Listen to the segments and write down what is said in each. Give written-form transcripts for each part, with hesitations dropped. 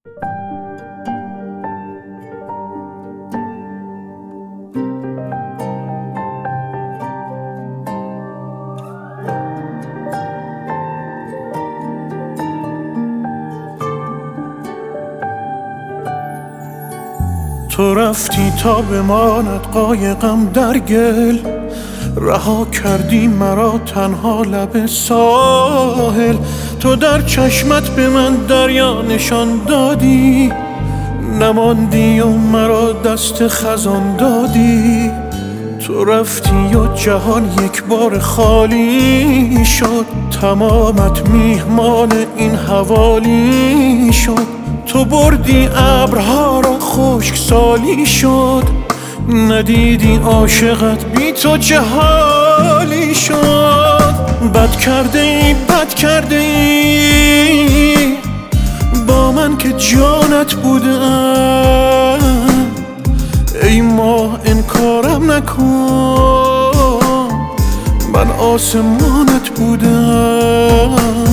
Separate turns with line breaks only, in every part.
تو رفتی تا بماند قایقم در گل، رها کردی مرا تنها لب ساحل. تو در چشمت به من دریا نشان دادی، نماندی و مرا دست خزان دادی. تو رفتی و جهان یک بار خالی شد، تمامت میهمان این حوالی شد. تو بردی ابرها را خشک سالی شد، ندیدی عاشقت بی تو چه حالی شد. بد کرده ای، بد کرده ای با من که جانت بودم. ای ماه انکارم نکن، من آسمانت بودم.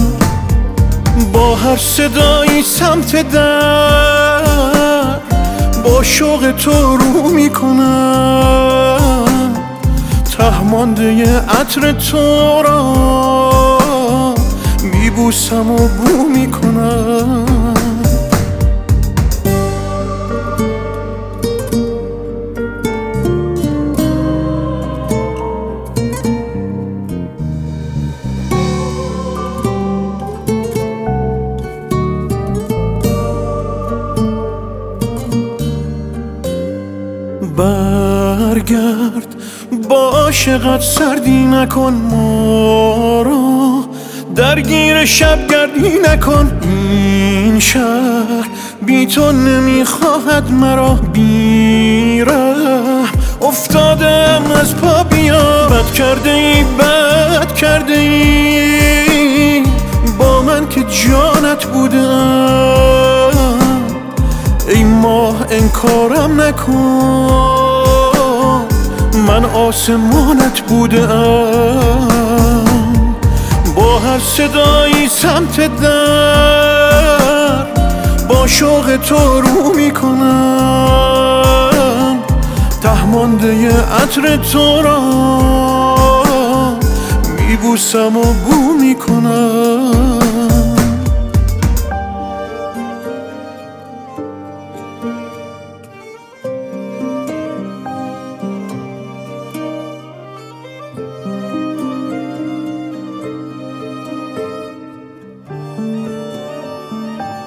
با هر صدایی سمت در، با شوق تو رو میکنم. ته مانده عطر تو را میبوسم و بو میکنم. برگرد با عاشقت سردی نکن ما را، درگیر شبگردی نکن. این شهر بی تو نمیخواهد مرا، بی ره افتادم از پا بیا. بد کرده ای، بد کرده ای با من که جانت بودم. ای ماه انکارم نکن، من آسمانت بودم. با هر صدایی سمت در، با شوق تو رو میکنم. ته مانده عطر تو را میبوسم و بو میکنم.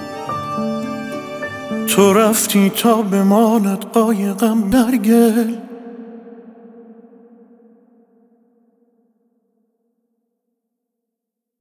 تو رفتی تا بماند قایقم در گل،